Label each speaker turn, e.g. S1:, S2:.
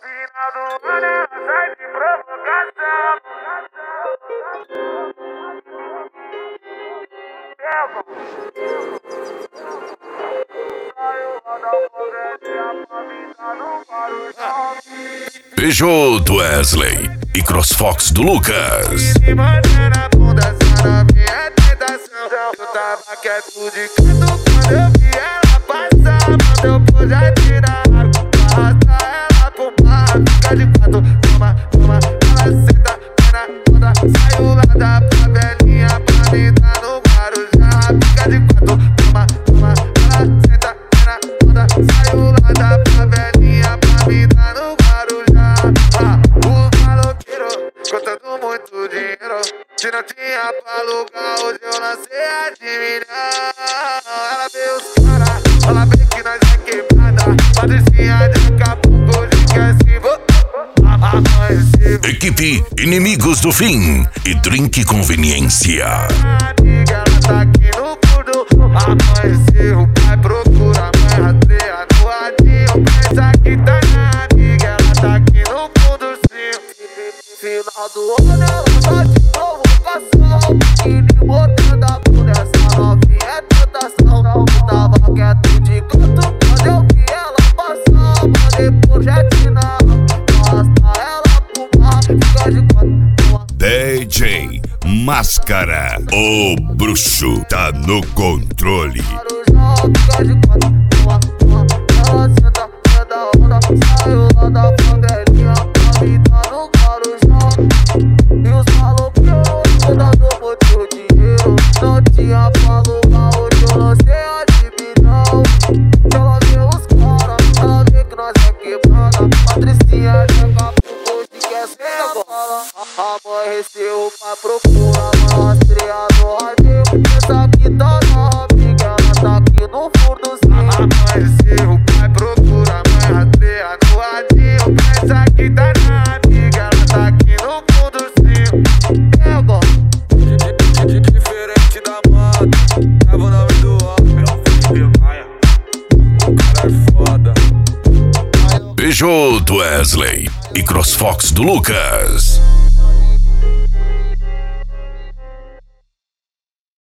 S1: Final do ano ela sai de provocação.
S2: Peugeot do Wesley e CrossFox do Lucas.
S1: Me manda na bunda, essa novinha é tentação. Eu tava quieto de canto quando eu vi ela passar. Mandou pro jardim da água, arrasta ela pro mar. Fica de quatro, toma, toma, ela senta, vai na onda. Saiu lá da favelinha pra me dar no Guarujá. Fica de quatro, toma, toma, ela senta, vai na onda. Saiu lá da favelinha pra me dar no Guarujá. Os maloqueiros contando muito dinheiro. Se não tinha pra alugar, hoje eu lancei a de milhão. Ela vê os caras, ela vê que nós é quebrada. Patricinha de Acapulco, hoje quer se amanheceu.
S2: Equipe Inimigos do Fim e Drink Conveniência.
S1: Amiga, ela tá aqui no fundo. Amanheceu, vai procurar mais rastreia no radinho. Pensa que tá na amiga, ela tá aqui no fundo, sim. Final do ano ela tá de provocação. E botando a bunda, essa novinha é tentação. Eu tava quieto de canto quando eu vi ela passar. Mandei pro jet na arrasta ela pro mar. Fica de quatro.
S2: DJ Máscara, o bruxo tá no controle.
S1: Fica de quatro, ela senta, é da onda. Saiu lá da favelinha pra me dar no Guarujá. E os maloqueiros dando muito dinheiro. Não tinha pra alugar, hoje eu lancei a de milhão. Ela vê os caras, ela vê que nós é quebrada. Patricinha de Acapulco, hoje quer ser agora. Amanheceu pra procurar uma rastreia no radinho. Pensa que tá na amiga, ela tá aqui no fundo, sim. Amanheceu, vai procurar mais rastreia no radinho. Pensa que tá na amiga, ela tá aqui no fundo, sim. Pega. Diferente da moda, leva o nome do homem. Felipe Maia, o cara é foda.
S2: Peugeot do Wesley e CrossFox do Lucas.